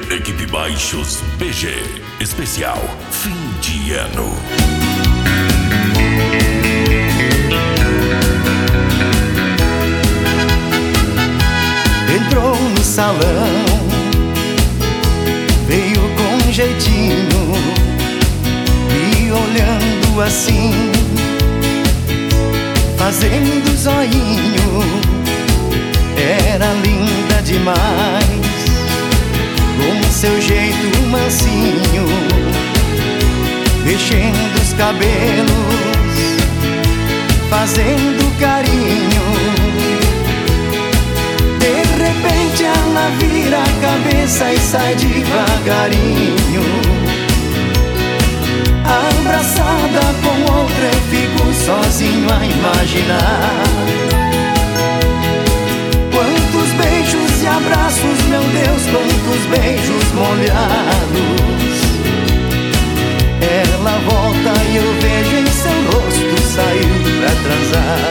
Equipe Baixos BG. Especial fim de ano. Entrou no salão, veio com jeitinho, me olhando assim, fazendo zoinho. Era linda demais, com seu jeito mansinho, mexendo os cabelos, fazendo carinho. De repente ela vira a cabeça e sai devagarinho. Abraçada com outra eu fico sozinho a imaginar. Quantos beijos e abraços, meu Deus, quantos beijos molhados. Ela volta e eu vejo em seu rosto, saiu pra transar.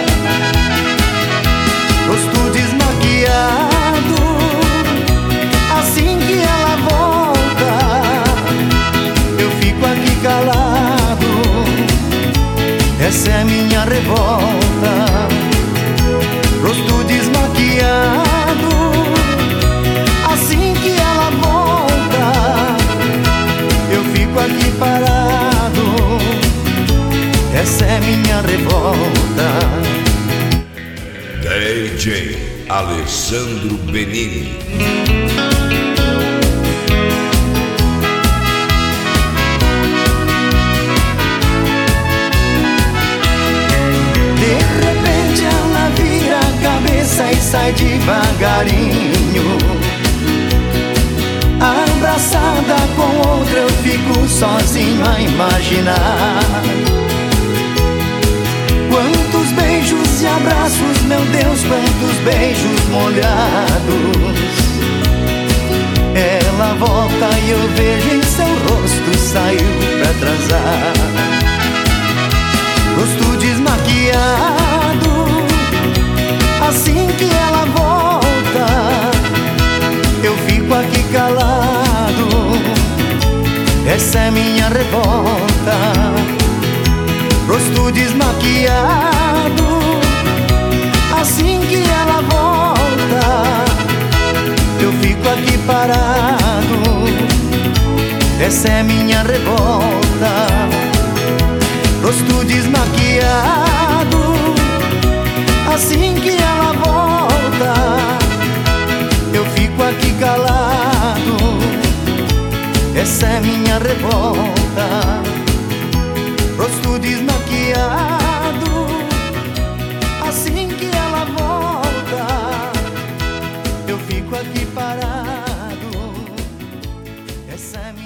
Rosto desmaquiado, assim que ela volta, eu fico aqui calado. Essa é minha revolta. Rosto desmaquiado, assim que ela volta, eu fico aqui parado. Essa é minha revolta. DJ Alessandro Benini. E sai devagarinho. Abraçada com outra eu fico sozinho a imaginar. Quantos beijos e abraços, meu Deus, quantos beijos molhados. Ela volta e eu vejo em seu rosto, saiu pra transar. Rosto desmaquiado, assim que ela volta, eu fico aqui calado. Essa é minha revolta. Rosto desmaquiado, assim que ela volta, eu fico aqui parado. Essa é minha revolta. Rosto desmaquiado, assim que ela volta, eu fico aqui calado. Essa é minha revolta. Rosto desmaquiado, assim que ela volta, eu fico aqui parado. Essa é minha